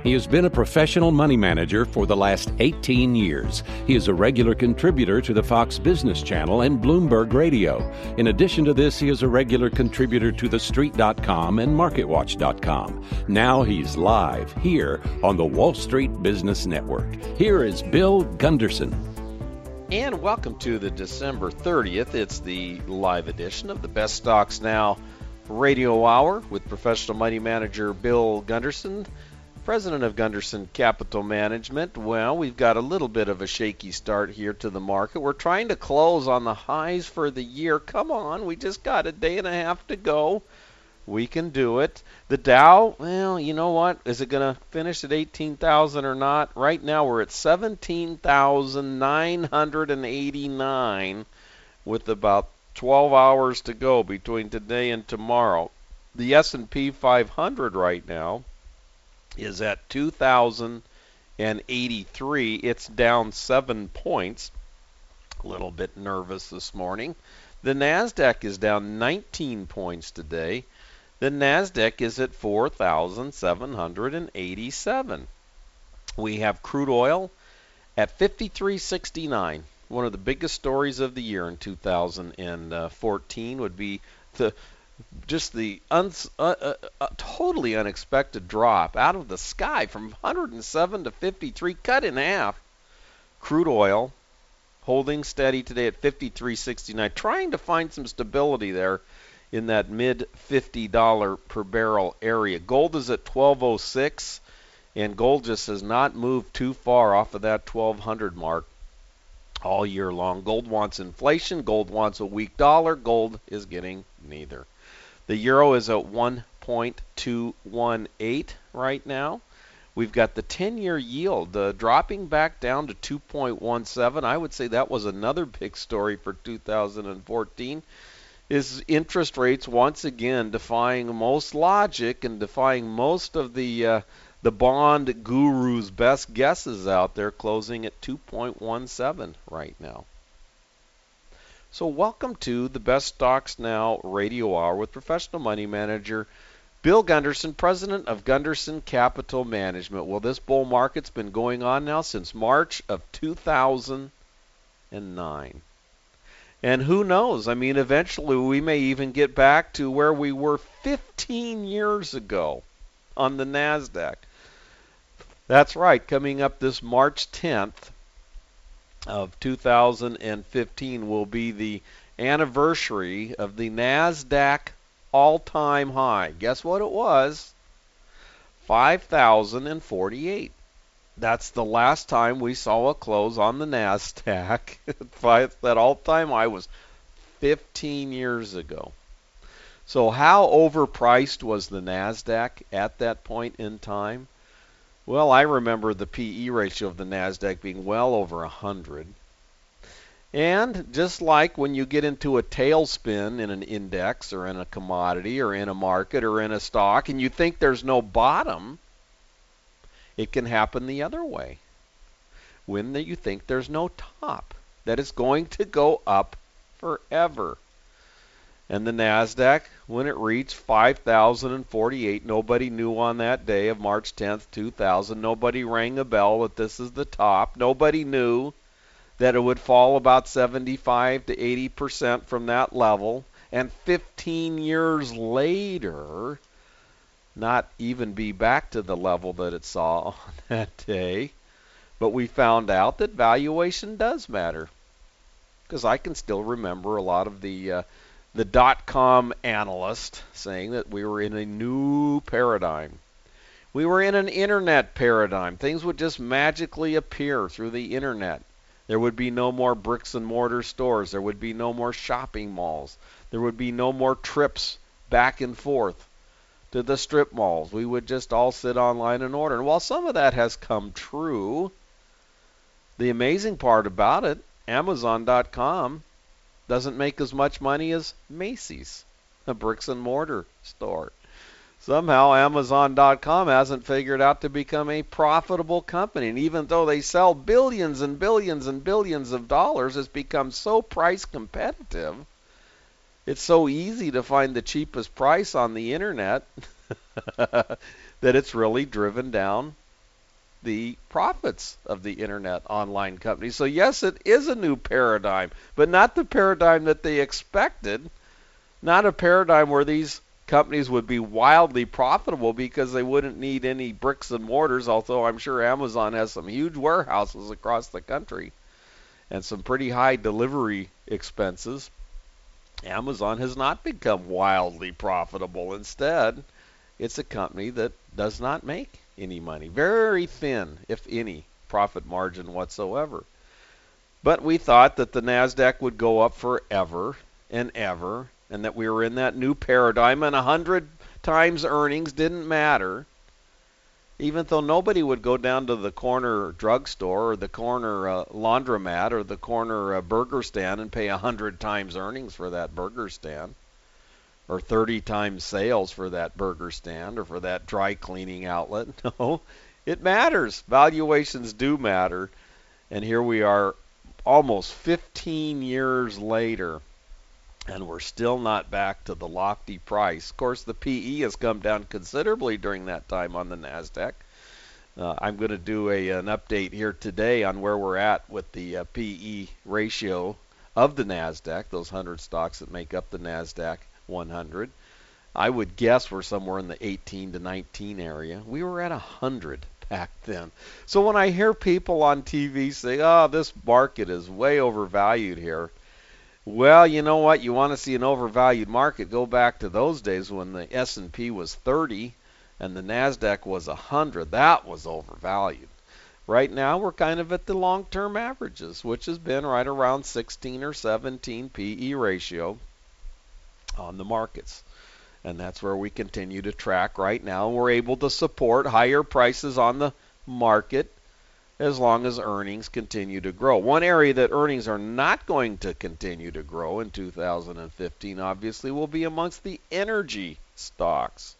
He has been a professional money manager for the last 18 years. He is a regular contributor to the Fox Business Channel and Bloomberg Radio. In addition to this, he is a regular contributor to TheStreet.com and MarketWatch.com. Now he's live here on the Wall Street Business Network. Here is Bill Gunderson. And welcome to the December 30th. It's the live edition of the Best Stocks Now Radio Hour with professional money manager Bill Gunderson, president of Gunderson Capital Management. Well, we've got a little bit of a shaky start here to the market. We're trying to close on the highs for the year. Come on, we just got a day and a half to go. We can do it. The Dow, well, you know what? Is it going to finish at 18,000 or not? Right now we're at 17,989 with about 12 hours to go between today and tomorrow. The S&P 500 right now is at 2,083. It's down 7 points. A little bit nervous this morning. The NASDAQ is down 19 points today. The NASDAQ is at 4,787. We have crude oil at 53.69. One of the biggest stories of the year in 2014 would be the totally unexpected drop out of the sky from 107 to 53, cut in half. Crude oil holding steady today at 53.69, trying to find some stability there in that mid $50 per barrel area. Gold is at 1206, and gold just has not moved too far off of that 1200 mark all year long. Gold wants inflation. Gold wants a weak dollar. Gold is getting neither. The euro is at 1.218 right now. We've got the 10-year yield dropping back down to 2.17. I would say that was another big story for 2014. Is interest rates once again defying most logic and defying most of the bond gurus' best guesses out there, closing at 2.17 right now. So welcome to the Best Stocks Now Radio Hour with professional money manager Bill Gunderson, president of Gunderson Capital Management. Well, this bull market's been going on now since March of 2009. And who knows? I mean, eventually we may even get back to where we were 15 years ago on the NASDAQ. That's right, coming up this March 10th of 2015 will be the anniversary of the NASDAQ all-time high. Guess what it was? 5,048. That's the last time we saw a close on the NASDAQ. That all-time high was 15 years ago. So how overpriced was the NASDAQ at that point in time? Well, I remember the PE ratio of the NASDAQ being well over 100. And just like when you get into a tailspin in an index or in a commodity or in a market or in a stock and you think there's no bottom, it can happen the other way. When you think there's no top, that it's going to go up forever. And the NASDAQ, when it reached 5,048, nobody knew on that day of March 10th, 2000. Nobody rang a bell that this is the top. Nobody knew that it would fall about 75 to 80% from that level. And 15 years later, not even be back to the level that it saw on that day. But we found out that valuation does matter. Because I can still remember a lot of the dot-com analysts saying that we were in a new paradigm. We were in an internet paradigm. Things would just magically appear through the internet. There would be no more bricks and mortar stores. There would be no more shopping malls. There would be no more trips back and forth to the strip malls. We would just all sit online and order. And while some of that has come true, the amazing part about it, Amazon.com doesn't make as much money as Macy's, a bricks and mortar store. Somehow Amazon.com hasn't figured out to become a profitable company. And even though they sell billions and billions and billions of dollars, it's become so price competitive. It's so easy to find the cheapest price on the internet that it's really driven down the profits of the internet online companies. So yes, it is a new paradigm, but not the paradigm that they expected, not a paradigm where these companies would be wildly profitable because they wouldn't need any bricks and mortars, although I'm sure Amazon has some huge warehouses across the country and some pretty high delivery expenses. Amazon has not become wildly profitable. Instead, it's a company that does not make any money. Very thin, if any, profit margin whatsoever. But we thought that the NASDAQ would go up forever and ever, and that we were in that new paradigm, and 100 times earnings didn't matter. Even though nobody would go down to the corner drugstore or the corner laundromat or the corner burger stand and pay 100 times earnings for that burger stand, or 30 times sales for that burger stand, or for that dry cleaning outlet. No, it matters. Valuations do matter. And here we are almost 15 years later, and we're still not back to the lofty price. Of course, the PE has come down considerably during that time on the NASDAQ. I'm going to do an update here today on where we're at with the PE ratio of the NASDAQ, those 100 stocks that make up the NASDAQ 100. I would guess we're somewhere in the 18 to 19 area. We were at 100 back then. So when I hear people on TV say, oh, this market is way overvalued here, well, you know what? You want to see an overvalued market, go back to those days when the S&P was 30 and the NASDAQ was 100. That was overvalued. Right now, we're kind of at the long-term averages, which has been right around 16 or 17 PE ratio on the markets. And that's where we continue to track right now. We're able to support higher prices on the market as long as earnings continue to grow. One area that earnings are not going to continue to grow in 2015, obviously, will be amongst the energy stocks.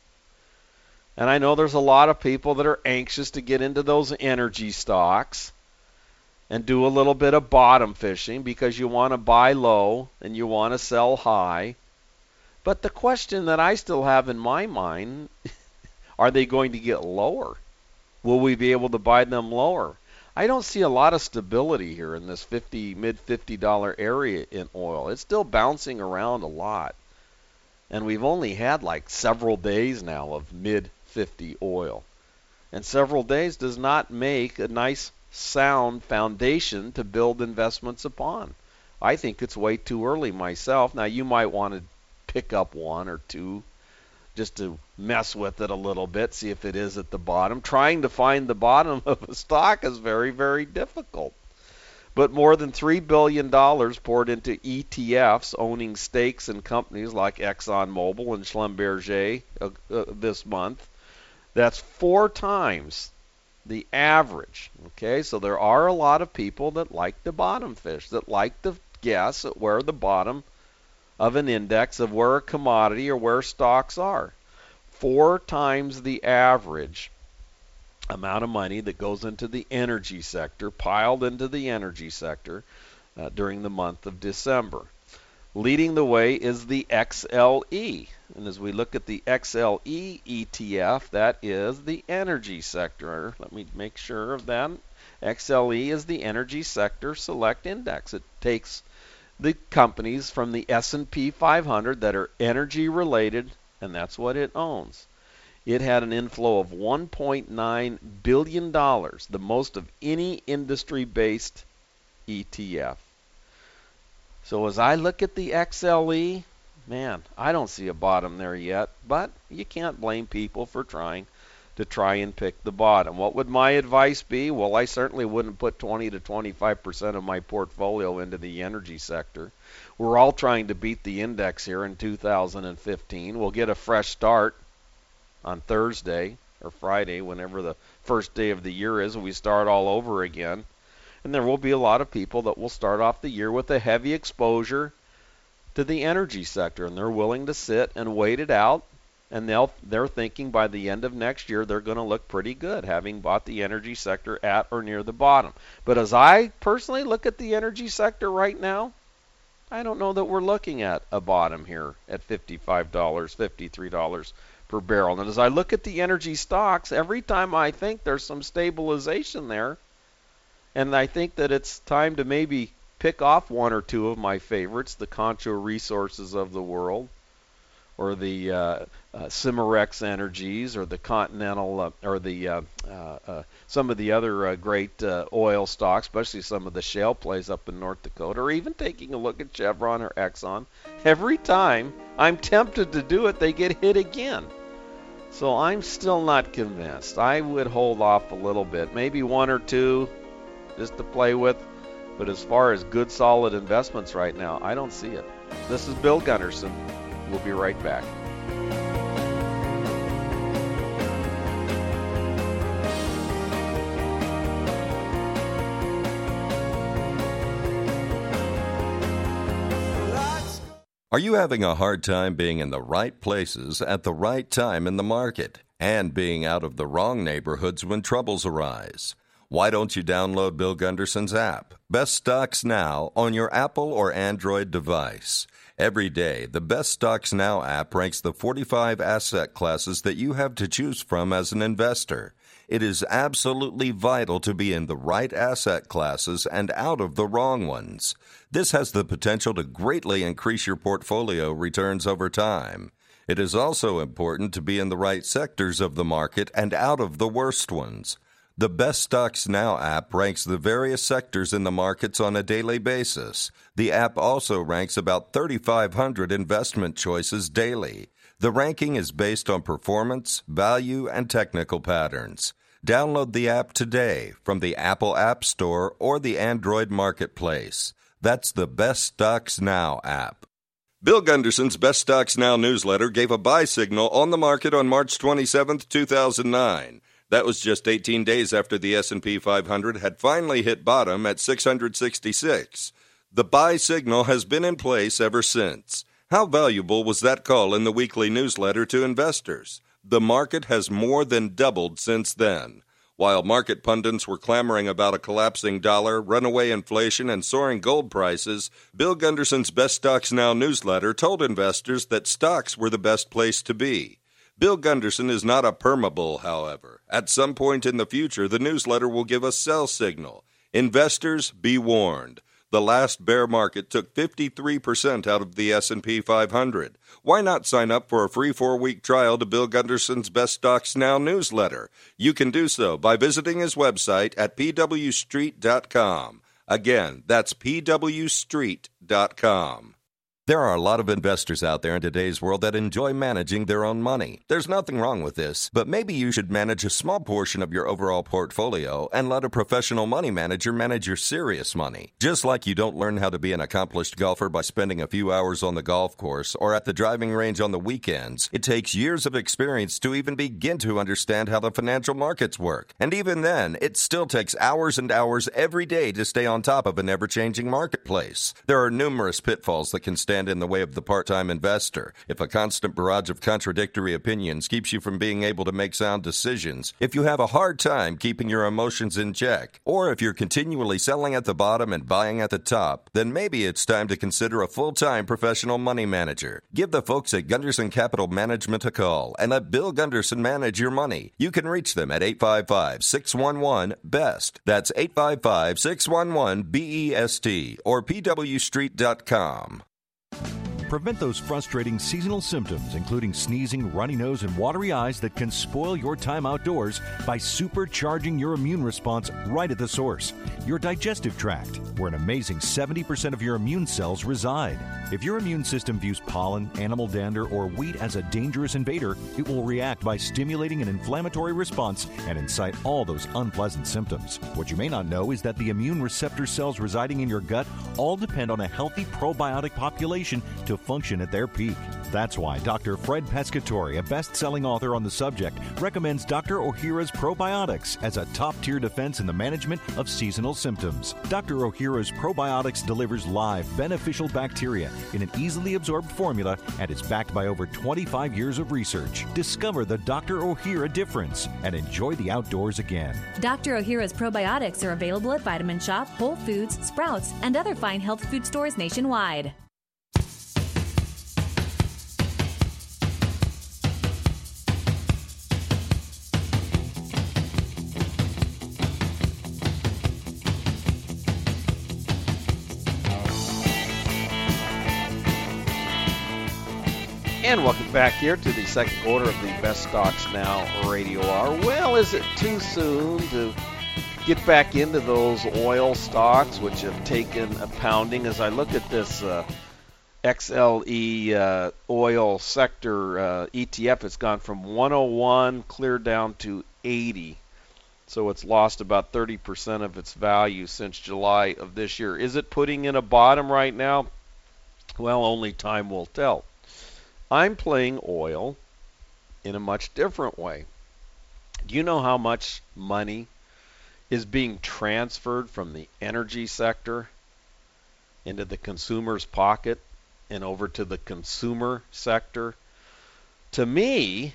And I know there's a lot of people that are anxious to get into those energy stocks and do a little bit of bottom fishing because you want to buy low and you want to sell high. But the question that I still have in my mind, are they going to get lower? Will we be able to buy them lower? I don't see a lot of stability here in this mid $50 area in oil. It's still bouncing around a lot. And we've only had like several days now of mid 50 oil. And several days does not make a nice sound foundation to build investments upon. I think it's way too early myself. Now you might want to pick up one or two just to mess with it a little bit, see if it is at the bottom. Trying to find the bottom of a stock is very, very difficult. But more than $3 billion poured into ETFs owning stakes in companies like ExxonMobil and Schlumberger this month. That's 4 times the average. Okay, so there are a lot of people that like to bottom fish, that like to guess at where the bottom of an index of where a commodity or where stocks are. 4 times the average amount of money that goes into the energy sector, piled into the energy sector during the month of December. Leading the way is the XLE. And as we look at the XLE ETF, that is the energy sector. Let me make sure of that. XLE is the energy sector select index. It takes the companies from the S&P 500 that are energy related, and that's what it owns. It had an inflow of $1.9 billion, the most of any industry-based ETF. So as I look at the XLE, man, I don't see a bottom there yet, but you can't blame people for trying and pick the bottom. What would my advice be? Well, I certainly wouldn't put 20 to 25% of my portfolio into the energy sector. We're all trying to beat the index here in 2015. We'll get a fresh start on Thursday or Friday, whenever the first day of the year is, and we start all over again. And there will be a lot of people that will start off the year with a heavy exposure to the energy sector, and they're willing to sit and wait it out. And they're thinking by the end of next year they're going to look pretty good, having bought the energy sector at or near the bottom. But as I personally look at the energy sector right now, I don't know that we're looking at a bottom here at $55, $53 per barrel. And as I look at the energy stocks, every time I think there's some stabilization there, and I think that it's time to maybe pick off one or two of my favorites, the Concho Resources of the world, or the Cimarex Energies, or the Continental, or the some of the other great oil stocks, especially some of the shale plays up in North Dakota, or even taking a look at Chevron or Exxon. Every time I'm tempted to do it, they get hit again. So I'm still not convinced. I would hold off a little bit, maybe one or two just to play with. But as far as good, solid investments right now, I don't see it. This is Bill Gunderson. We'll be right back. Are you having a hard time being in the right places at the right time in the market and being out of the wrong neighborhoods when troubles arise? Why don't you download Bill Gunderson's app, Best Stocks Now, on your Apple or Android device? Every day, the Best Stocks Now app ranks the 45 asset classes that you have to choose from as an investor. It is absolutely vital to be in the right asset classes and out of the wrong ones. This has the potential to greatly increase your portfolio returns over time. It is also important to be in the right sectors of the market and out of the worst ones. The Best Stocks Now app ranks the various sectors in the markets on a daily basis. The app also ranks about 3,500 investment choices daily. The ranking is based on performance, value, and technical patterns. Download the app today from the Apple App Store or the Android Marketplace. That's the Best Stocks Now app. Bill Gunderson's Best Stocks Now newsletter gave a buy signal on the market on March 27, 2009. That was just 18 days after the S&P 500 had finally hit bottom at 666. The buy signal has been in place ever since. How valuable was that call in the weekly newsletter to investors? The market has more than doubled since then. While market pundits were clamoring about a collapsing dollar, runaway inflation, and soaring gold prices, Bill Gunderson's Best Stocks Now newsletter told investors that stocks were the best place to be. Bill Gunderson is not a permabull, however. At some point in the future, the newsletter will give a sell signal. Investors, be warned. The last bear market took 53% out of the S&P 500. Why not sign up for a free 4-week trial to Bill Gunderson's Best Stocks Now newsletter? You can do so by visiting his website at pwstreet.com. Again, that's pwstreet.com. There are a lot of investors out there in today's world that enjoy managing their own money. There's nothing wrong with this, but maybe you should manage a small portion of your overall portfolio and let a professional money manager manage your serious money. Just like you don't learn how to be an accomplished golfer by spending a few hours on the golf course or at the driving range on the weekends, it takes years of experience to even begin to understand how the financial markets work. And even then, it still takes hours and hours every day to stay on top of an ever-changing marketplace. There are numerous pitfalls that can stand in the way of the part-time investor. If a constant barrage of contradictory opinions keeps you from being able to make sound decisions, if you have a hard time keeping your emotions in check, or if you're continually selling at the bottom and buying at the top, then maybe it's time to consider a full-time professional money manager. Give the folks at Gunderson Capital Management a call and let Bill Gunderson manage your money. You can reach them at 855-611-BEST. That's 855-611-BEST or pwstreet.com. Prevent those frustrating seasonal symptoms, including sneezing, runny nose, and watery eyes that can spoil your time outdoors by supercharging your immune response right at the source, your digestive tract, where an amazing 70% of your immune cells reside. If your immune system views pollen, animal dander, or wheat as a dangerous invader, it will react by stimulating an inflammatory response and incite all those unpleasant symptoms. What you may not know is that the immune receptor cells residing in your gut all depend on a healthy probiotic population to function at their peak. That's why Dr. Fred Pescatore, a best-selling author on the subject, recommends Dr. Ohhira's Probiotics as a top-tier defense in the management of seasonal symptoms. Dr. Ohhira's Probiotics delivers live, beneficial bacteria in an easily absorbed formula and is backed by over 25 years of research. Discover the Dr. Ohhira difference and enjoy the outdoors again. Dr. Ohhira's Probiotics are available at Vitamin Shop, Whole Foods, Sprouts, and other fine health food stores nationwide. And welcome back here to the second quarter of the Best Stocks Now Radio Hour. Well, is it too soon to get back into those oil stocks, which have taken a pounding? As I look at this XLE oil sector ETF, it's gone from 101 clear down to 80. So it's lost about 30% of its value since July of this year. Is it putting in a bottom right now? Well, only time will tell. I'm playing oil in a much different way. Do you know how much money is being transferred from the energy sector into the consumer's pocket and over to the consumer sector? To me,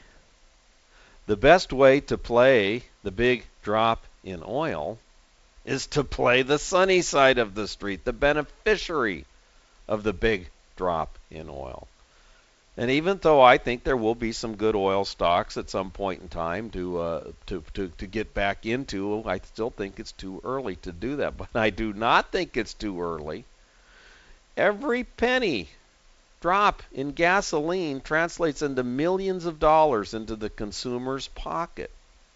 the best way to play the big drop in oil is to play the sunny side of the street, the beneficiary of the big drop in oil. And even though I think there will be some good oil stocks at some point in time to get back into, I still think it's too early to do that. But I do not think it's too early. Every penny drop in gasoline translates into millions of dollars into the consumer's pocket.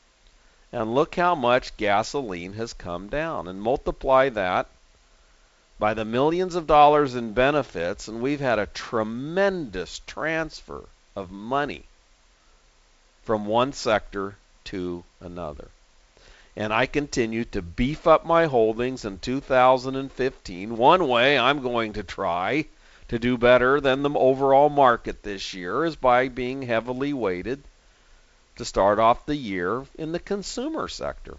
And look how much gasoline has come down. And multiply that by the millions of dollars in benefits, and we've had a tremendous transfer of money from one sector to another. And I continue to beef up my holdings in 2015. One way I'm going to try to do better than the overall market this year is by being heavily weighted to start off the year in the consumer sector.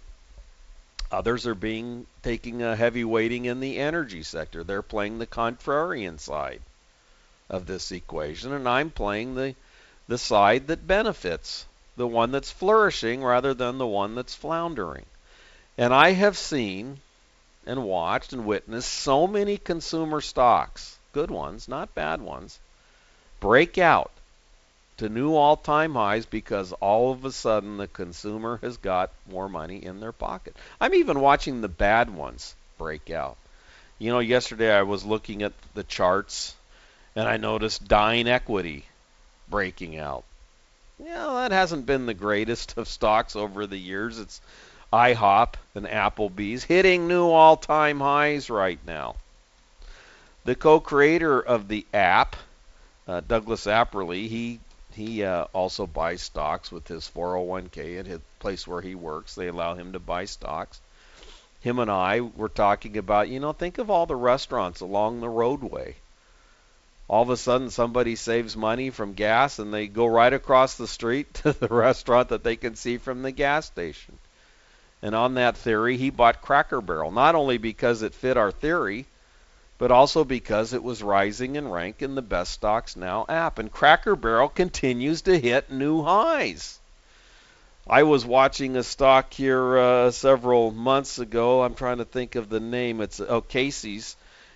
Others are taking a heavy weighting in the energy sector. They're playing the contrarian side of this equation, and I'm playing the side that benefits, the one that's flourishing rather than the one that's floundering. And I have seen and watched and witnessed so many consumer stocks, good ones, not bad ones, break out to new all-time highs because all of a sudden the consumer has got more money in their pocket. I'm even watching the bad ones break out. You know, yesterday I was looking at the charts and I noticed DineEquity breaking out. Yeah, that hasn't been the greatest of stocks over the years. It's IHOP and Applebee's hitting new all-time highs right now. The co-creator of the app, Douglas Apperly, he also buys stocks with his 401k at his place where he works. They allow him to buy stocks. Him and I were talking about, think of all the restaurants along the roadway. All of a sudden somebody saves money from gas and they go right across the street to the restaurant that they can see from the gas station. And on that theory, he bought Cracker Barrel, not only because it fit our theory, but also because it was rising in rank in the Best Stocks Now app. And Cracker Barrel continues to hit new highs. I was watching a stock here several months ago. I'm trying to think of the name. It's Casey's,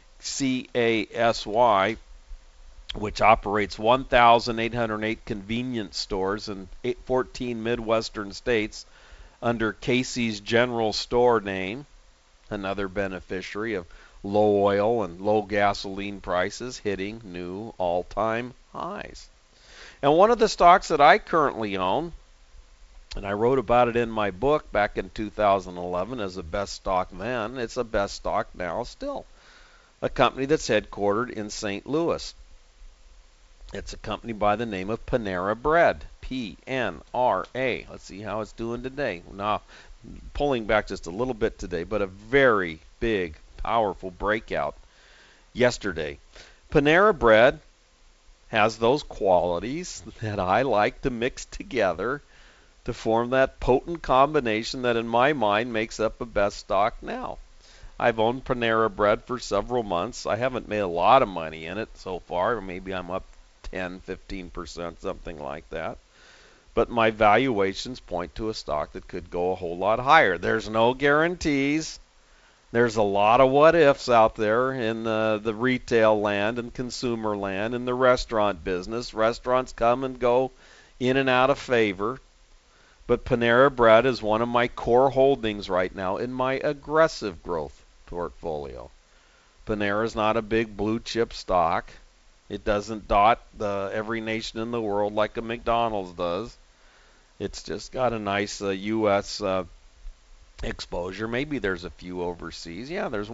CASY, which operates 1,808 convenience stores in 14 Midwestern states under Casey's General Store name, another beneficiary of low oil and low gasoline prices hitting new all-time highs. And one of the stocks that I currently own, and I wrote about it in my book back in 2011 as a best stock then, it's a best stock now still. A company that's headquartered in St. Louis. It's a company by the name of Panera Bread, P-N-R-A. Let's see how it's doing today. Now, pulling back just a little bit today, but a very big powerful breakout yesterday. Panera Bread has those qualities that I like to mix together to form that potent combination that in my mind makes up a best stock now. I've owned Panera Bread for several months. I haven't made a lot of money in it so far. Maybe I'm up 10, 15%, something like that. But my valuations point to a stock that could go a whole lot higher. There's no guarantees. There's a lot of what-ifs out there in the retail land and consumer land and the restaurant business. Restaurants come and go in and out of favor. But Panera Bread is one of my core holdings right now in my aggressive growth portfolio. Panera is not a big blue chip stock. It doesn't dot every nation in the world like a McDonald's does. It's just got a nice U.S. exposure. Maybe there's a few overseas. Yeah, there's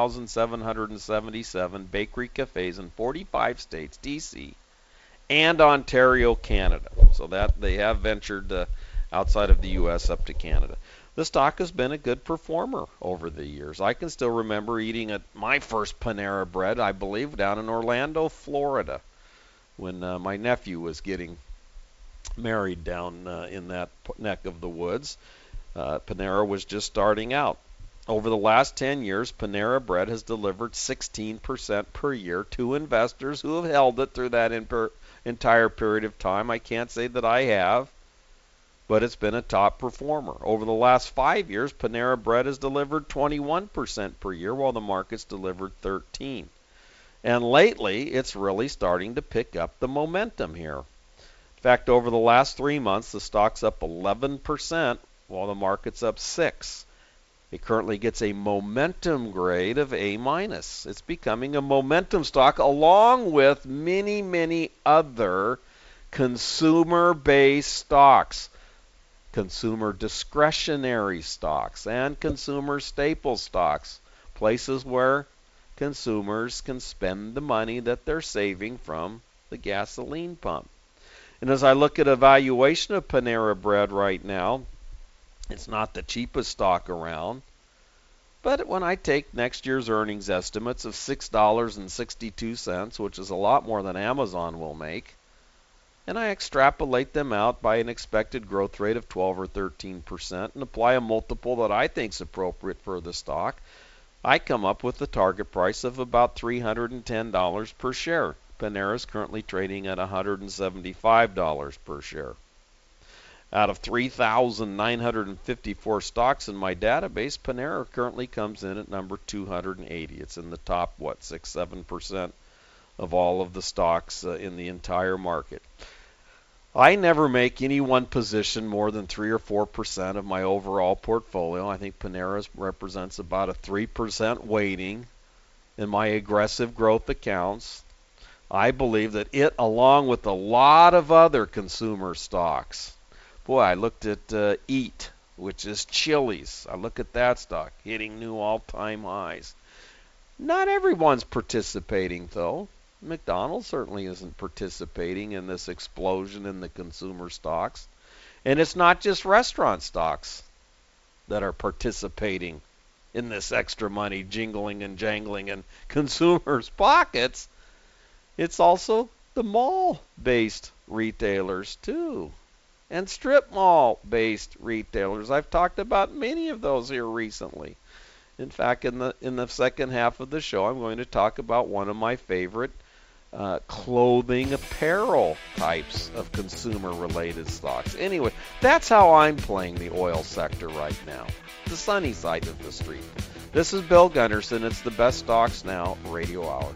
1,777 bakery cafes in 45 states, D.C., and Ontario, Canada. So that they have ventured outside of the U.S. up to Canada. The stock has been a good performer over the years. I can still remember eating my first Panera Bread, I believe, down in Orlando, Florida, when my nephew was getting married down in that neck of the woods. Panera was just starting out. Over the last 10 years, Panera Bread has delivered 16% per year to investors who have held it through that entire period of time. I can't say that I have, but it's been a top performer. Over the last 5 years, Panera Bread has delivered 21% per year, while the market's delivered 13%. And lately, it's really starting to pick up the momentum here. In fact, over the last 3 months, the stock's up 11%, while the market's up 6%. It currently gets a momentum grade of A-. It's becoming a momentum stock along with many, many other consumer-based stocks, consumer discretionary stocks, and consumer staple stocks, places where consumers can spend the money that they're saving from the gasoline pump. And as I look at a valuation of Panera Bread right now, it's not the cheapest stock around. But when I take next year's earnings estimates of $6.62, which is a lot more than Amazon will make, and I extrapolate them out by an expected growth rate of 12 or 13% and apply a multiple that I think is appropriate for the stock, I come up with a target price of about $310 per share. Panera is currently trading at $175 per share. Out of 3,954 stocks in my database, Panera currently comes in at number 280. It's in the top, 6-7% of all of the stocks in the entire market. I never make any one position more than 3 or 4% of my overall portfolio. I think Panera represents about a 3% weighting in my aggressive growth accounts. I believe that it, along with a lot of other consumer stocks, boy, I looked at Eat, which is Chili's. I look at that stock, hitting new all-time highs. Not everyone's participating, though. McDonald's certainly isn't participating in this explosion in the consumer stocks. And it's not just restaurant stocks that are participating in this extra money jingling and jangling in consumers' pockets. It's also the mall-based retailers, too, and strip mall-based retailers. I've talked about many of those here recently. In fact, in the second half of the show, I'm going to talk about one of my favorite clothing apparel types of consumer-related stocks. Anyway, that's how I'm playing the oil sector right now, the sunny side of the street. This is Bill Gunderson. It's the Best Stocks Now Radio Hour.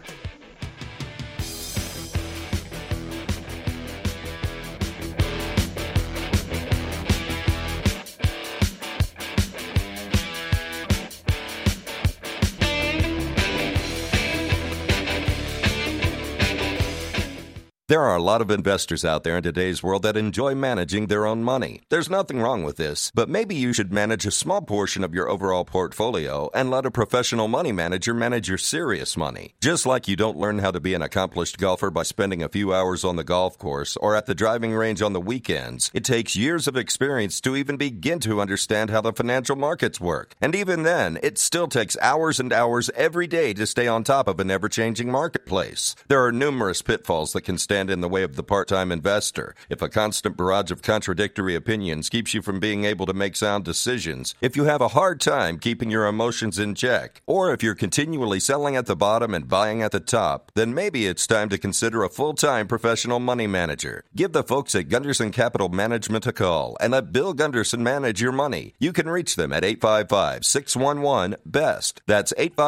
There are a lot of investors out there in today's world that enjoy managing their own money. There's nothing wrong with this, but maybe you should manage a small portion of your overall portfolio and let a professional money manager manage your serious money. Just like you don't learn how to be an accomplished golfer by spending a few hours on the golf course or at the driving range on the weekends, it takes years of experience to even begin to understand how the financial markets work. And even then, it still takes hours and hours every day to stay on top of an ever-changing marketplace. There are numerous pitfalls that can stand in the way of the part-time investor. If a constant barrage of contradictory opinions keeps you from being able to make sound decisions, if you have a hard time keeping your emotions in check, or if you're continually selling at the bottom and buying at the top, then maybe it's time to consider a full-time professional money manager. Give the folks at Gunderson Capital Management a call and let Bill Gunderson manage your money. You can reach them at 855-611-BEST. That's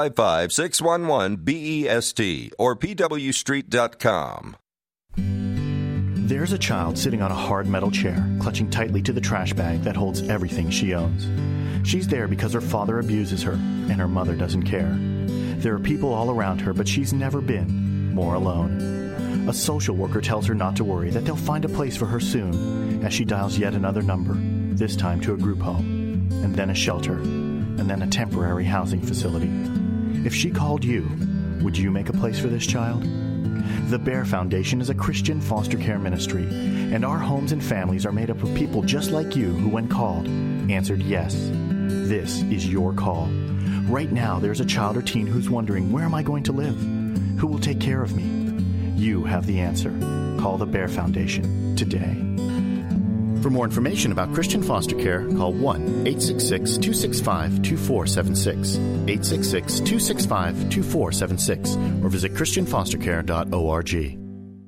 855-611-BEST or pwstreet.com. There's a child sitting on a hard metal chair, clutching tightly to the trash bag that holds everything she owns. She's there because her father abuses her, and her mother doesn't care. There are people all around her, but she's never been more alone. A social worker tells her not to worry, that they'll find a place for her soon, as she dials yet another number, this time to a group home, and then a shelter, and then a temporary housing facility. If she called you, would you make a place for this child? The Bear Foundation is a Christian foster care ministry, and our homes and families are made up of people just like you who, when called, answered yes. This is your call. Right now, there's a child or teen who's wondering, where am I going to live? Who will take care of me? You have the answer. Call the Bear Foundation today. For more information about Christian foster care, call 1-866-265-2476, 866-265-2476, or visit christianfostercare.org.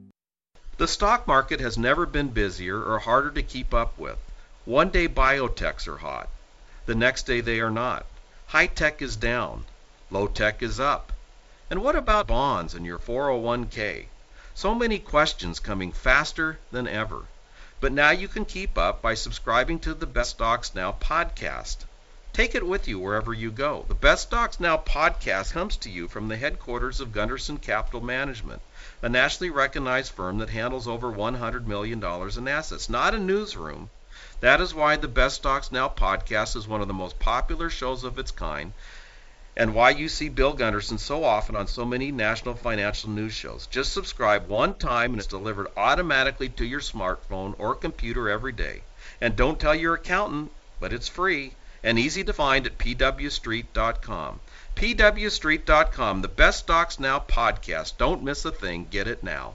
The stock market has never been busier or harder to keep up with. One day biotechs are hot. The next day they are not. High tech is down. Low tech is up. And what about bonds and your 401k? So many questions coming faster than ever. But now you can keep up by subscribing to the Best Stocks Now podcast. Take it with you wherever you go. The Best Stocks Now podcast comes to you from the headquarters of Gunderson Capital Management, a nationally recognized firm that handles over $100 million in assets, not a newsroom. That is why the Best Stocks Now podcast is one of the most popular shows of its kind, and why you see Bill Gunderson so often on so many national financial news shows. Just subscribe one time and it's delivered automatically to your smartphone or computer every day. And don't tell your accountant, but it's free and easy to find at pwstreet.com. pwstreet.com, the Best Stocks Now podcast. Don't miss a thing. Get it now.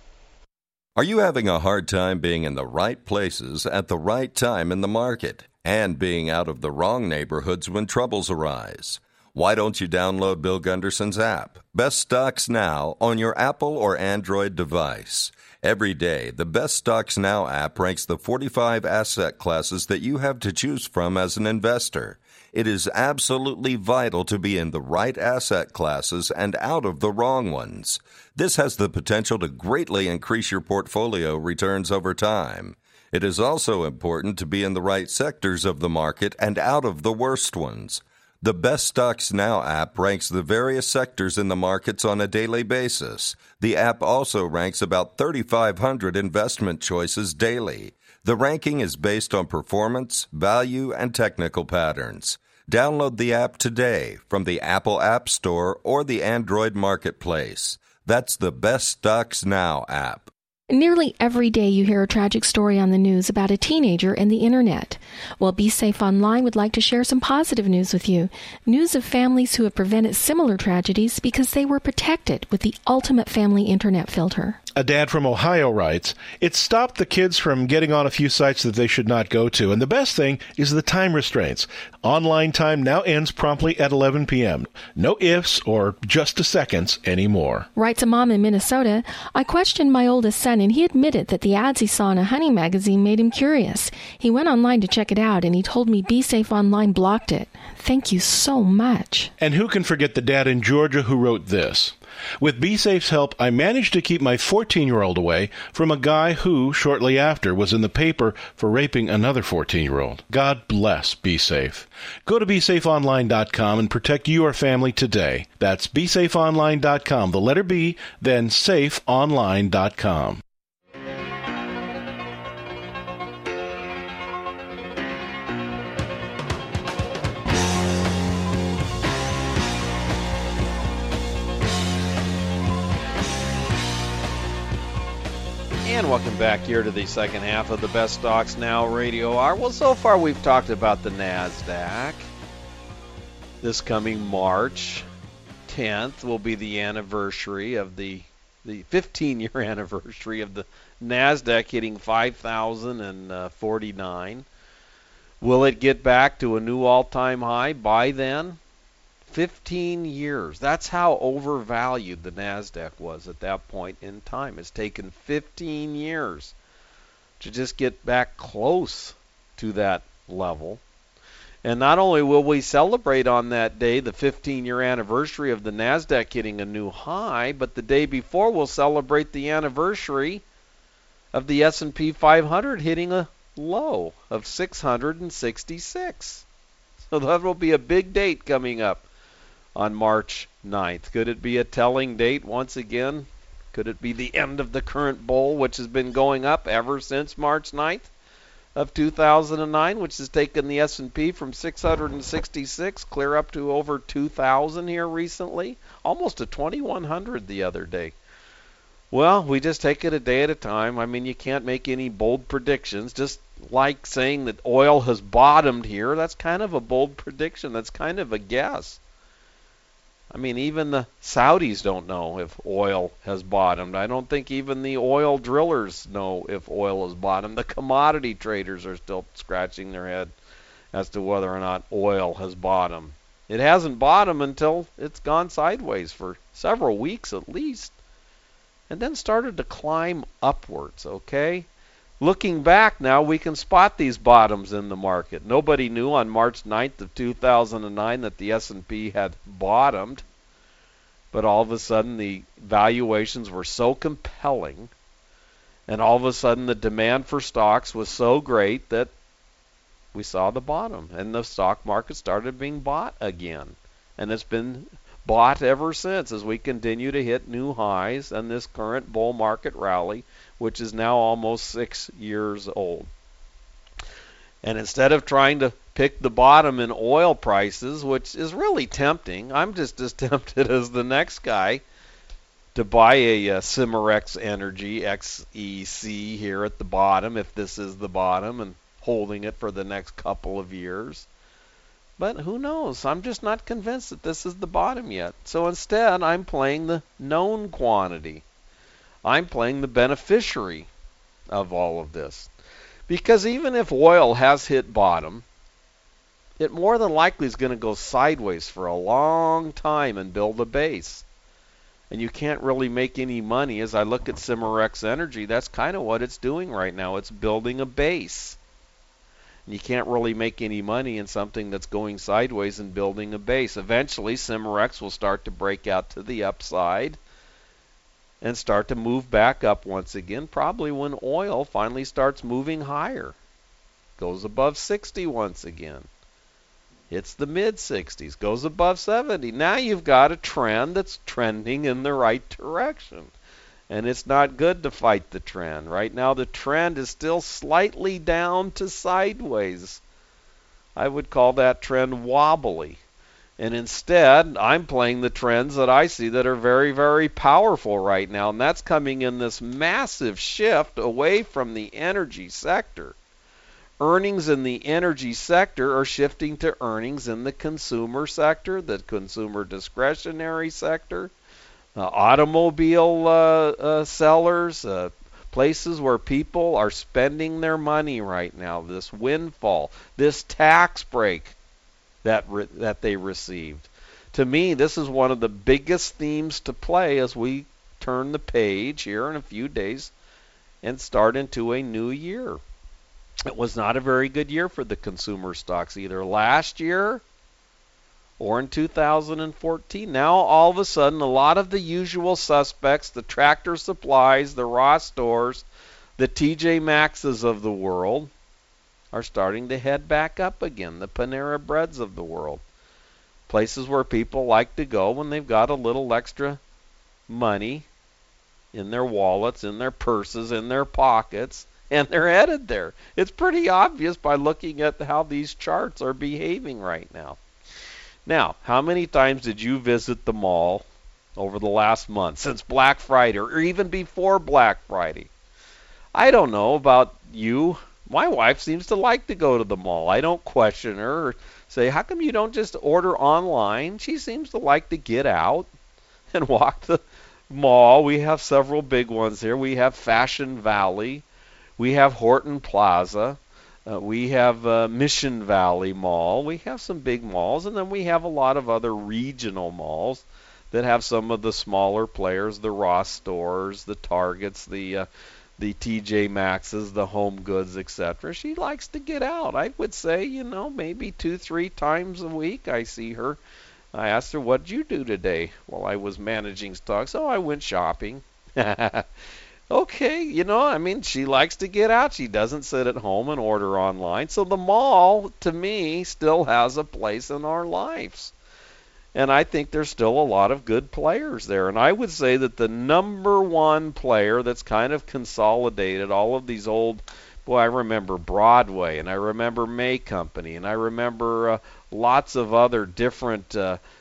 Are you having a hard time being in the right places at the right time in the market and being out of the wrong neighborhoods when troubles arise? Why don't you download Bill Gunderson's app, Best Stocks Now, on your Apple or Android device? Every day, the Best Stocks Now app ranks the 45 asset classes that you have to choose from as an investor. It is absolutely vital to be in the right asset classes and out of the wrong ones. This has the potential to greatly increase your portfolio returns over time. It is also important to be in the right sectors of the market and out of the worst ones. The Best Stocks Now app ranks the various sectors in the markets on a daily basis. The app also ranks about 3,500 investment choices daily. The ranking is based on performance, value, and technical patterns. Download the app today from the Apple App Store or the Android Marketplace. That's the Best Stocks Now app. Nearly every day you hear a tragic story on the news about a teenager and the internet. Well, Be Safe Online would like to share some positive news with you. News of families who have prevented similar tragedies because they were protected with the ultimate family internet filter. A dad from Ohio writes, "It stopped the kids from getting on a few sites that they should not go to. And the best thing is the time restraints. Online time now ends promptly at 11 p.m. No ifs or just a seconds anymore." Writes a mom in Minnesota, "I questioned my oldest son and he admitted that the ads he saw in a hunting magazine made him curious. He went online to check it out and he told me Be Safe Online blocked it. Thank you so much." And who can forget the dad in Georgia who wrote this? "With BeSafe's help, I managed to keep my 14-year-old away from a guy who, shortly after, was in the paper for raping another 14-year-old. God bless BeSafe. Go to BeSafeOnline.com and protect your family today. That's BeSafeOnline.com, the letter B, then SafeOnline.com. And welcome back here to the second half of the Best Stocks Now radio hour. Well, so far we've talked about the NASDAQ. This coming March 10th will be the anniversary of the 15-year anniversary of the NASDAQ hitting 5,049. Will it get back to a new all-time high by then? 15 years. That's how overvalued the NASDAQ was at that point in time. It's taken 15 years to just get back close to that level. And not only will we celebrate on that day the 15-year anniversary of the NASDAQ hitting a new high, but the day before we'll celebrate the anniversary of the S&P 500 hitting a low of 666. So that will be a big date coming up on March 9th. Could it be a telling date once again Could it be the end of the current bull, which has been going up ever since March 9th of 2009, which has taken the S&P from 666 clear up to over 2,000 here recently, almost to 2,100 the other day? Well, we just take it a day at a time. I mean, you can't make any bold predictions. Just like saying that oil has bottomed here, that's kind of a bold prediction. That's kind of a guess. I mean, even the Saudis don't know if oil has bottomed. I don't think even the oil drillers know if oil has bottomed. The commodity traders are still scratching their head as to whether or not oil has bottomed. It hasn't bottomed until it's gone sideways for several weeks at least, and then started to climb upwards, okay? Looking back now, we can spot these bottoms in the market. Nobody knew on March 9th of 2009 that the S&P had bottomed, but all of a sudden the valuations were so compelling, and all of a sudden the demand for stocks was so great that we saw the bottom, and the stock market started being bought again. And it's been bought ever since as we continue to hit new highs and this current bull market rally, which is now almost 6 years old. And instead of trying to pick the bottom in oil prices, which is really tempting, I'm just as tempted as the next guy to buy a Cimarex Energy XEC here at the bottom, if this is the bottom, and holding it for the next couple of years. But who knows? I'm just not convinced that this is the bottom yet. So instead, I'm playing the known quantity. I'm playing the beneficiary of all of this. Because even if oil has hit bottom, it more than likely is going to go sideways for a long time and build a base. And you can't really make any money. As I look at Cimarex Energy, that's kind of what it's doing right now. It's building a base. And you can't really make any money in something that's going sideways and building a base. Eventually, Cimarex will start to break out to the upside and start to move back up once again, probably when oil finally starts moving higher. Goes above 60 once again. Hits the mid-60s, goes above 70. Now you've got a trend that's trending in the right direction. And it's not good to fight the trend. Right now the trend is still slightly down to sideways. I would call that trend wobbly. And instead, I'm playing the trends that I see that are very, very powerful right now. And that's coming in this massive shift away from the energy sector. Earnings in the energy sector are shifting to earnings in the consumer sector, the consumer discretionary sector. Automobile sellers, places where people are spending their money right now, this windfall, this tax break that they received. To me, this is one of the biggest themes to play as we turn the page here in a few days and start into a new year. It was not a very good year for the consumer stocks either last year or in 2014. Now, all of a sudden, a lot of the usual suspects, the Tractor Supplies, the Ross Stores, the TJ Maxxes of the world, are starting to head back up again, the Panera Breads of the world. Places where people like to go when they've got a little extra money in their wallets, in their purses, in their pockets, and they're headed there. It's pretty obvious by looking at how these charts are behaving right now. Now, how many times did you visit the mall over the last month, since Black Friday, or even before Black Friday? I don't know about you. My wife seems to like to go to the mall. I don't question her or say, how come you don't just order online? She seems to like to get out and walk the mall. We have several big ones here. We have Fashion Valley. We have Horton Plaza. We have Mission Valley Mall. We have some big malls, and then we have a lot of other regional malls that have some of the smaller players, the Ross Stores, the Targets, the TJ Maxxes, the Home Goods, etc. She likes to get out. I would say, maybe 2-3 times a week I see her. I asked her, what'd you do today while I was managing stocks? Oh, I went shopping. Okay, she likes to get out. She doesn't sit at home and order online. So the mall, to me, still has a place in our lives. And I think there's still a lot of good players there. And I would say that the number one player that's kind of consolidated all of these old, boy, I remember Broadway, and I remember May Company, and I remember lots of other different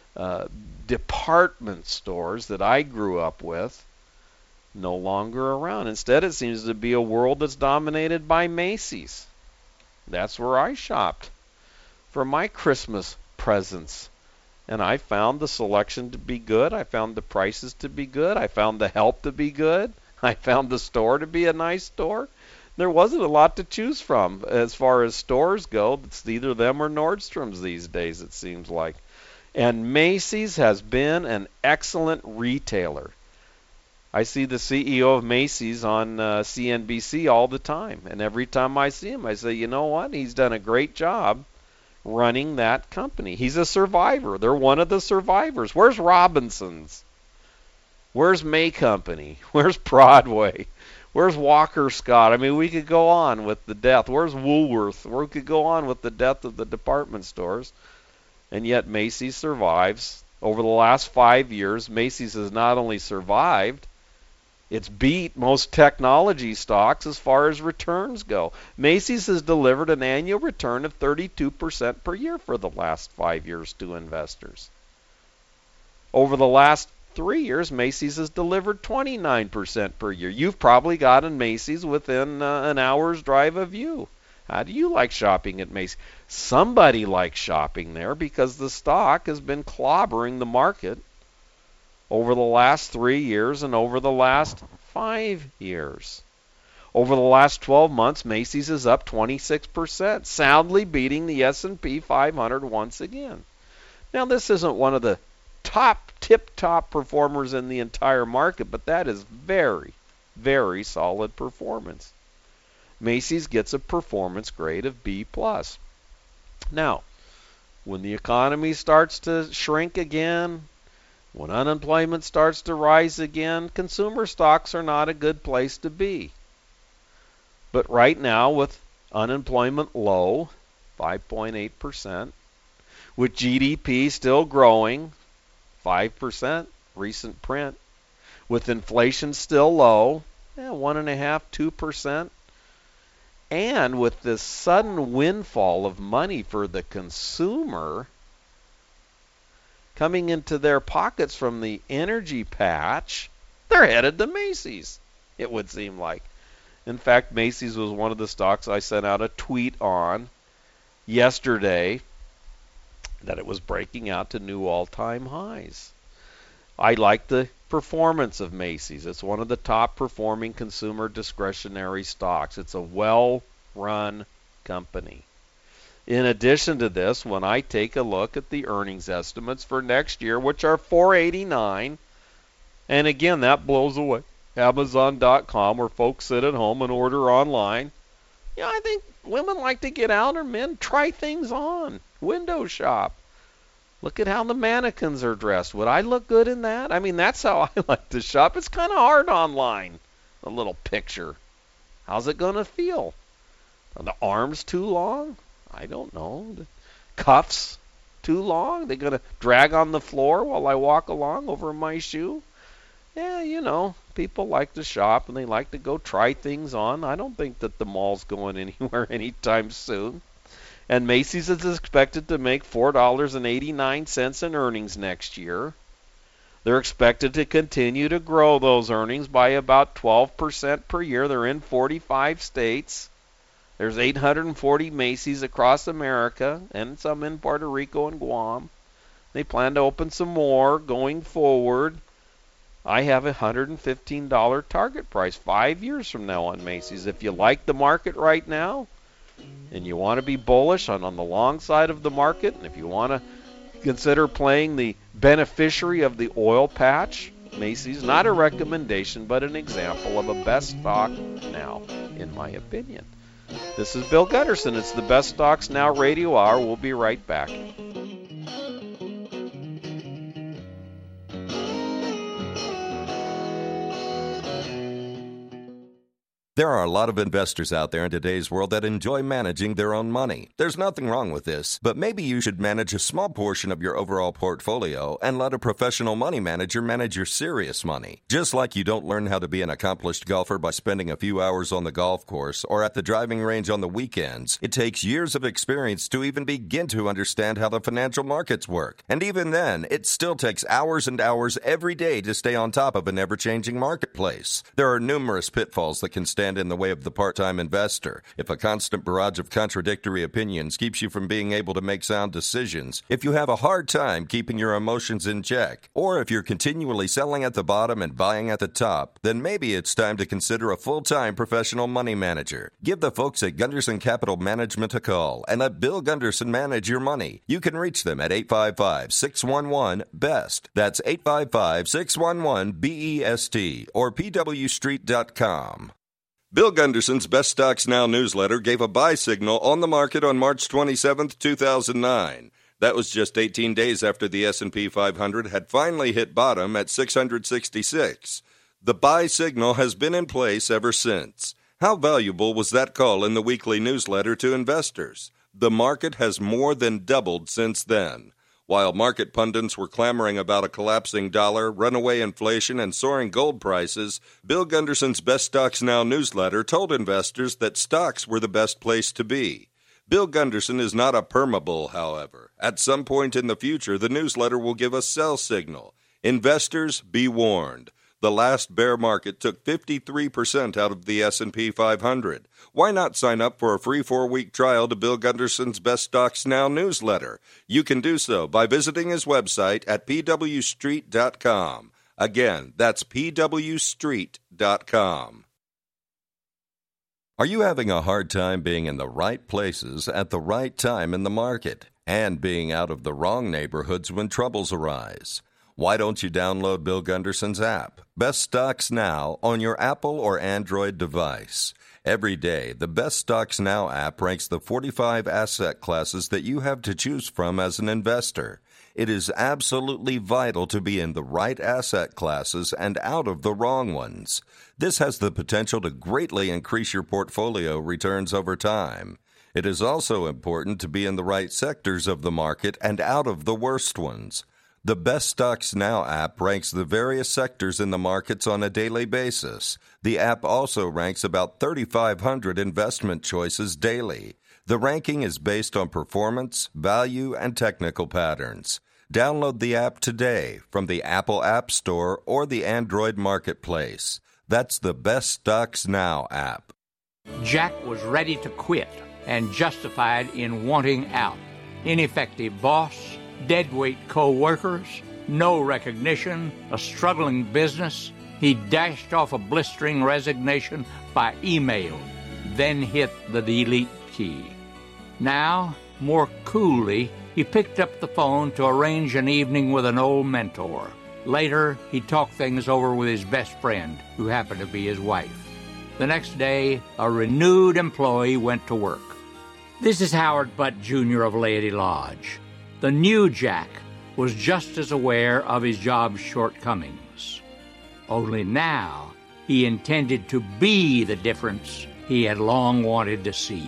department stores that I grew up with, no longer around. Instead, it seems to be a world that's dominated by Macy's. That's where I shopped for my Christmas presents. And I found the selection to be good. I found the prices to be good. I found the help to be good. I found the store to be a nice store. There wasn't a lot to choose from as far as stores go. It's either them or Nordstrom's these days, it seems like. And Macy's has been an excellent retailer. I see the CEO of Macy's on CNBC all the time. And every time I see him, I say, you know what? He's done a great job running that company. He's a survivor. They're one of the survivors. Where's Robinson's? Where's May Company? Where's Broadway? Where's Walker Scott? I mean, we could go on with the death. Where's Woolworth? We could go on with the death of the department stores. And yet Macy's survives. Over the last 5 years, Macy's has not only survived, it's beat most technology stocks as far as returns go. Macy's has delivered an annual return of 32% per year for the last 5 years to investors. Over the last 3 years, Macy's has delivered 29% per year. You've probably got a Macy's within an hour's drive of you. How do you like shopping at Macy's? Somebody likes shopping there because the stock has been clobbering the market over the last 3 years and over the last 5 years. Over the last 12 months, Macy's is up 26%, soundly beating the S&P 500 once again. Now, this isn't one of the tip-top performers in the entire market, but that is very, very solid performance. Macy's gets a performance grade of B+. Now, when the economy starts to shrink again, when unemployment starts to rise again, consumer stocks are not a good place to be. But right now, with unemployment low, 5.8%, with GDP still growing, 5%, recent print, with inflation still low, 1.5%, 2%, and with this sudden windfall of money for the consumer coming into their pockets from the energy patch, they're headed to Macy's, it would seem like. In fact, Macy's was one of the stocks I sent out a tweet on yesterday that it was breaking out to new all-time highs. I like the performance of Macy's. It's one of the top performing consumer discretionary stocks. It's a well-run company. In addition to this, when I take a look at the earnings estimates for next year, which are $4.89, and again, that blows away Amazon.com, where folks sit at home and order online. You know, I think women like to get out, or men try things on, window shop. Look at how the mannequins are dressed. Would I look good in that? I mean, that's how I like to shop. It's kind of hard online, a little picture. How's it going to feel? Are the arms too long? I don't know. The cuffs too long? They're going to drag on the floor while I walk along over my shoe? Yeah, you know, people like to shop and they like to go try things on. I don't think that the mall's going anywhere anytime soon. And Macy's is expected to make $4.89 in earnings next year. They're expected to continue to grow those earnings by about 12% per year. They're in 45 states. There's 840 Macy's across America and some in Puerto Rico and Guam. They plan to open some more going forward. I have a $115 target price 5 years from now on Macy's. If you like the market right now, and you want to be bullish on the long side of the market, and if you want to consider playing the beneficiary of the oil patch, Macy's, not a recommendation, but an example of a best stock now, in my opinion. This is Bill Gunderson. It's the Best Stocks Now Radio Hour. We'll be right back. There are a lot of investors out there in today's world that enjoy managing their own money. There's nothing wrong with this, but maybe you should manage a small portion of your overall portfolio and let a professional money manager manage your serious money. Just like you don't learn how to be an accomplished golfer by spending a few hours on the golf course or at the driving range on the weekends, it takes years of experience to even begin to understand how the financial markets work. And even then, it still takes hours and hours every day to stay on top of an ever-changing marketplace. There are numerous pitfalls that can stand in the way of the part-time investor. If a constant barrage of contradictory opinions keeps you from being able to make sound decisions, if you have a hard time keeping your emotions in check, or if you're continually selling at the bottom and buying at the top, then maybe it's time to consider a full-time professional money manager. Give the folks at Gunderson Capital Management a call and let Bill Gunderson manage your money. You can reach them at 855-611-BEST. That's 855-611-BEST or pwstreet.com. Bill Gunderson's Best Stocks Now newsletter gave a buy signal on the market on March 27, 2009. That was just 18 days after the S&P 500 had finally hit bottom at 666. The buy signal has been in place ever since. How valuable was that call in the weekly newsletter to investors? The market has more than doubled since then. While market pundits were clamoring about a collapsing dollar, runaway inflation, and soaring gold prices, Bill Gunderson's Best Stocks Now newsletter told investors that stocks were the best place to be. Bill Gunderson is not a permabull, however. At some point in the future, the newsletter will give a sell signal. Investors, be warned. The last bear market took 53% out of the S&P 500. Why not sign up for a free 4-week trial to Bill Gunderson's Best Stocks Now newsletter? You can do so by visiting his website at pwstreet.com. Again, that's pwstreet.com. Are you having a hard time being in the right places at the right time in the market and being out of the wrong neighborhoods when troubles arise? Why don't you download Bill Gunderson's app, Best Stocks Now, on your Apple or Android device? Every day, the Best Stocks Now app ranks the 45 asset classes that you have to choose from as an investor. It is absolutely vital to be in the right asset classes and out of the wrong ones. This has the potential to greatly increase your portfolio returns over time. It is also important to be in the right sectors of the market and out of the worst ones. The Best Stocks Now app ranks the various sectors in the markets on a daily basis. The app also ranks about 3,500 investment choices daily. The ranking is based on performance, value, and technical patterns. Download the app today from the Apple App Store or the Android Marketplace. That's the Best Stocks Now app. Jack was ready to quit and justified in wanting out. Ineffective boss, deadweight co-workers, no recognition, a struggling business. He dashed off a blistering resignation by email, then hit the delete key. Now, more coolly, he picked up the phone to arrange an evening with an old mentor. Later, he talked things over with his best friend, who happened to be his wife. The next day, a renewed employee went to work. This is Howard Butt, Jr. of Laity Lodge. The new Jack was just as aware of his job's shortcomings. Only now he intended to be the difference he had long wanted to see.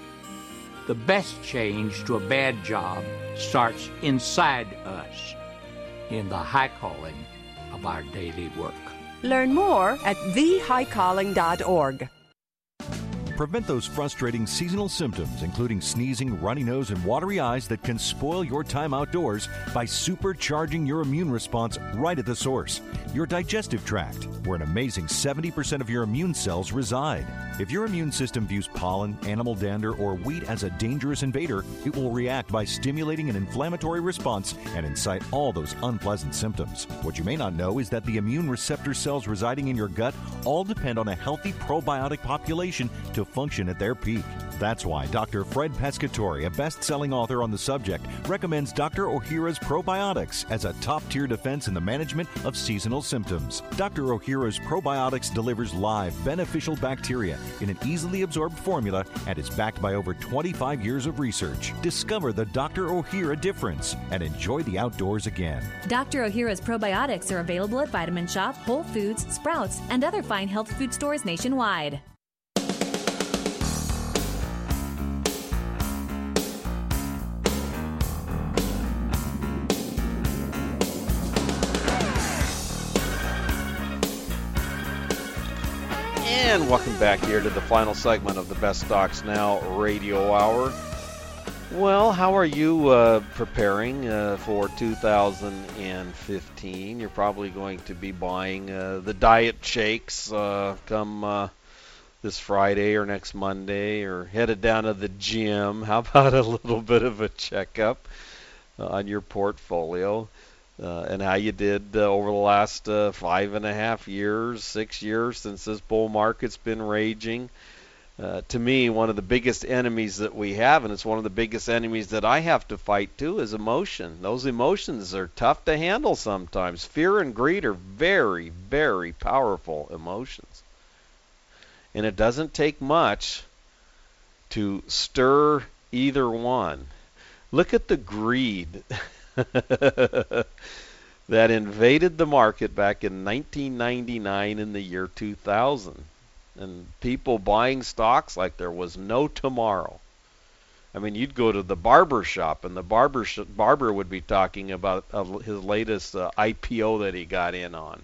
The best change to a bad job starts inside us, in the high calling of our daily work. Learn more at thehighcalling.org. Prevent those frustrating seasonal symptoms, including sneezing, runny nose, and watery eyes that can spoil your time outdoors by supercharging your immune response right at the source, your digestive tract, where an amazing 70% of your immune cells reside. If your immune system views pollen, animal dander, or wheat as a dangerous invader, it will react by stimulating an inflammatory response and incite all those unpleasant symptoms. What you may not know is that the immune receptor cells residing in your gut all depend on a healthy probiotic population to function at their peak. That's why Dr. Fred Pescatore, a best-selling author on the subject, recommends Dr. Ohhira's Probiotics as a top-tier defense in the management of seasonal symptoms. Dr. Ohhira's Probiotics delivers live, beneficial bacteria in an easily absorbed formula and is backed by over 25 years of research. Discover the Dr. Ohhira difference and enjoy the outdoors again. Dr. Ohhira's Probiotics are available at Vitamin Shop, Whole Foods, Sprouts, and other fine health food stores nationwide. And welcome back here to the final segment of the Best Stocks Now radio hour. Well, how are you preparing for 2015? You're probably going to be buying the diet shakes come this Friday or next Monday, or headed down to the gym. How about a little bit of a checkup on your portfolio and how you did over the last 5.5 years, 6 years since this bull market's been raging? To me, one of the biggest enemies that we have, and it's one of the biggest enemies that I have to fight too, is emotion. Those emotions are tough to handle sometimes. Fear and greed are very, very powerful emotions. And it doesn't take much to stir either one. Look at the greed that invaded the market back in 1999 and the year 2000. And people buying stocks like there was no tomorrow. I mean, you'd go to the barber shop, and the barber would be talking about his latest IPO that he got in on,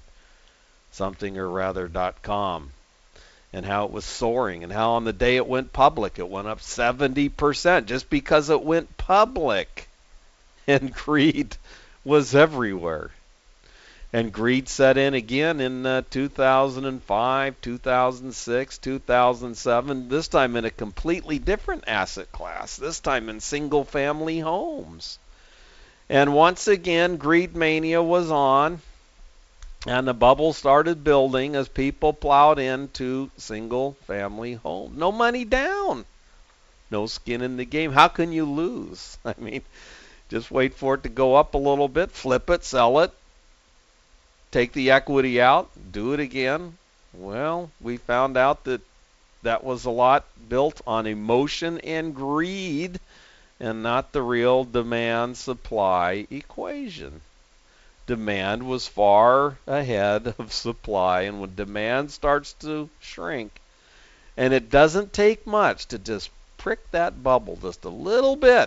somethingorrather.com, and how it was soaring, and how on the day it went public, it went up 70% just because it went public. And greed was everywhere. And greed set in again in 2005, 2006, 2007, this time in a completely different asset class, this time in single-family homes. And once again, greed mania was on, and the bubble started building as people plowed into single-family homes. No money down, no skin in the game. How can you lose? I mean, just wait for it to go up a little bit, flip it, sell it, take the equity out, do it again. Well, we found out that that was a lot built on emotion and greed and not the real demand-supply equation. Demand was far ahead of supply, and when demand starts to shrink, and it doesn't take much to just prick that bubble just a little bit,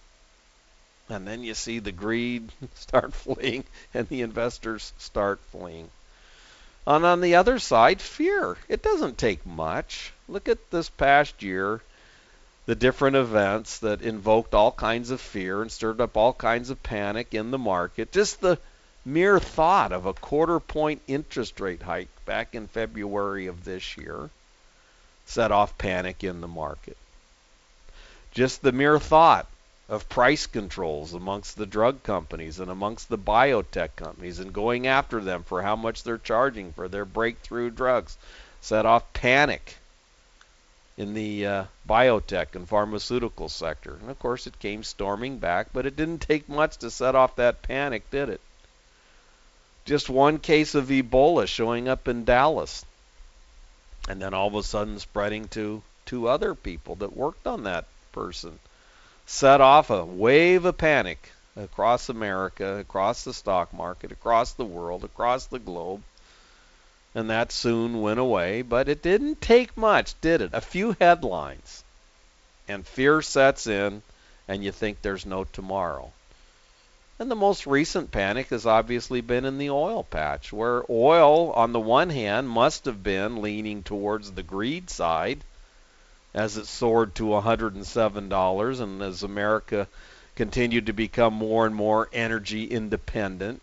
and then you see the greed start fleeing and the investors start fleeing. And on the other side, fear. It doesn't take much. Look at this past year, the different events that invoked all kinds of fear and stirred up all kinds of panic in the market. Just the mere thought of a 1/4-point interest rate hike back in February of this year set off panic in the market. Just the mere thought of price controls amongst the drug companies and amongst the biotech companies and going after them for how much they're charging for their breakthrough drugs set off panic in the biotech and pharmaceutical sector. And of course it came storming back, but it didn't take much to set off that panic, did it? Just one case of Ebola showing up in Dallas, and then all of a sudden spreading to 2 other people that worked on that person, set off a wave of panic across America, across the stock market, across the world, across the globe. And that soon went away, but it didn't take much, did it? A few headlines, and fear sets in, and you think there's no tomorrow. And the most recent panic has obviously been in the oil patch, where oil, on the one hand, must have been leaning towards the greed side, as it soared to $107, and as America continued to become more and more energy independent.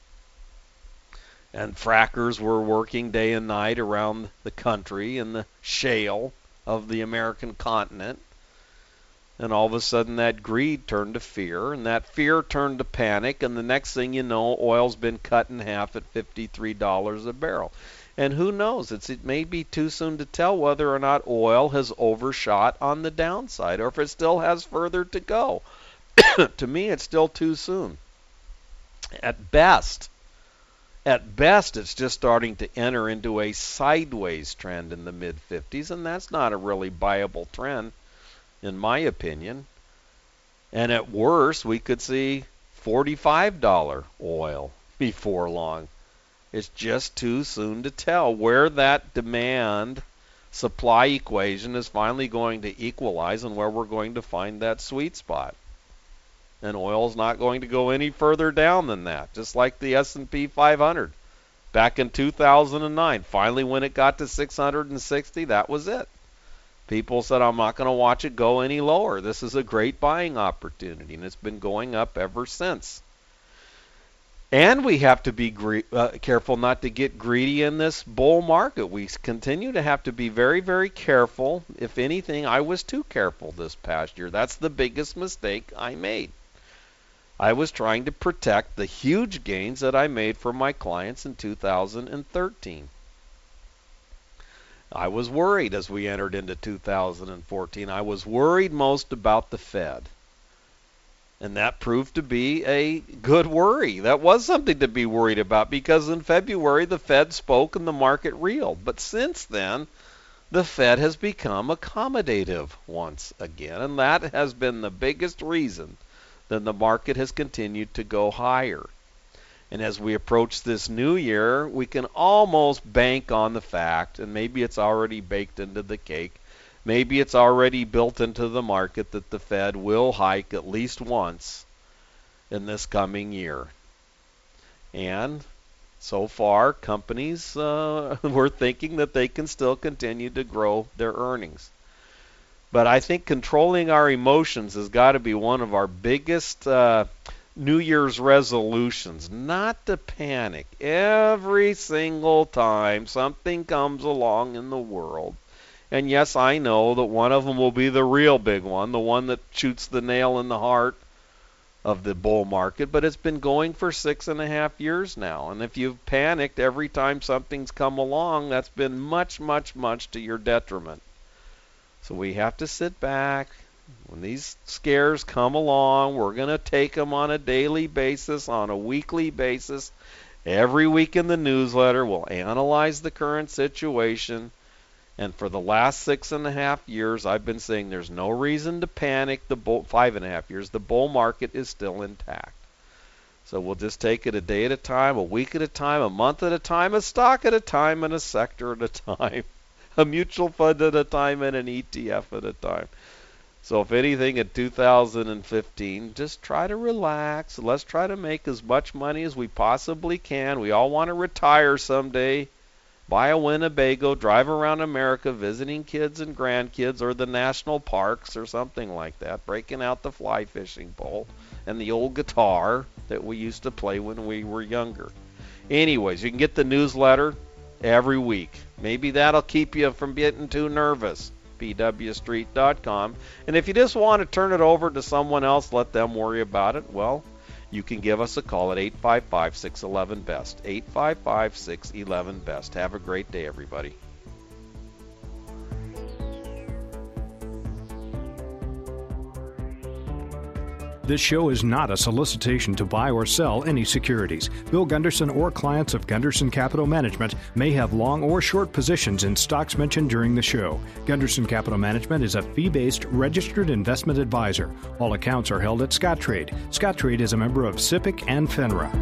And frackers were working day and night around the country in the shale of the American continent. And all of a sudden that greed turned to fear, and that fear turned to panic, and the next thing you know, oil's been cut in half at $53 a barrel. And who knows, it may be too soon to tell whether or not oil has overshot on the downside, or if it still has further to go. To me, it's still too soon. At best, it's just starting to enter into a sideways trend in the mid-50s, and that's not a really viable trend, in my opinion. And at worst, we could see $45 oil before long. It's just too soon to tell where that demand-supply equation is finally going to equalize and where we're going to find that sweet spot. And oil's not going to go any further down than that, just like the S&P 500. Back in 2009, finally when it got to 660, that was it. People said, I'm not going to watch it go any lower. This is a great buying opportunity, and it's been going up ever since. And we have to be careful not to get greedy in this bull market. We continue to have to be very, very careful. If anything, I was too careful this past year. That's the biggest mistake I made. I was trying to protect the huge gains that I made for my clients in 2013. I was worried as we entered into 2014. I was worried most about the Fed. And that proved to be a good worry. That was something to be worried about, because in February the Fed spoke and the market reeled. But since then, the Fed has become accommodative once again, and that has been the biggest reason that the market has continued to go higher. And as we approach this new year, we can almost bank on the fact, and maybe it's already baked into the cake, maybe it's already built into the market, that the Fed will hike at least once in this coming year. And so far, companies were thinking that they can still continue to grow their earnings. But I think controlling our emotions has got to be one of our biggest New Year's resolutions. Not to panic every single time something comes along in the world. And yes, I know that one of them will be the real big one, the one that shoots the nail in the heart of the bull market. But it's been going for 6.5 years now. And if you've panicked every time something's come along, that's been much, much, much to your detriment. So we have to sit back. When these scares come along, we're going to take them on a daily basis, on a weekly basis. Every week in the newsletter, we'll analyze the current situation. And for the last 6.5 years, I've been saying there's no reason to panic. 5.5 years, the bull market is still intact. So we'll just take it a day at a time, a week at a time, a month at a time, a stock at a time, and a sector at a time, a mutual fund at a time, and an ETF at a time. So if anything, in 2015, just try to relax. Let's try to make as much money as we possibly can. We all want to retire someday. Buy a Winnebago, drive around America visiting kids and grandkids, or the national parks or something like that, breaking out the fly fishing pole and the old guitar that we used to play when we were younger. Anyways, you can get the newsletter every week. Maybe that'll keep you from getting too nervous. pwstreet.com. And if you just want to turn it over to someone else, let them worry about it, well, you can give us a call at 855-611-BEST. 855-611-BEST. Have a great day, everybody. This show is not a solicitation to buy or sell any securities. Bill Gunderson or clients of Gunderson Capital Management may have long or short positions in stocks mentioned during the show. Gunderson Capital Management is a fee-based registered investment advisor. All accounts are held at Scottrade. Scottrade is a member of SIPC and FINRA.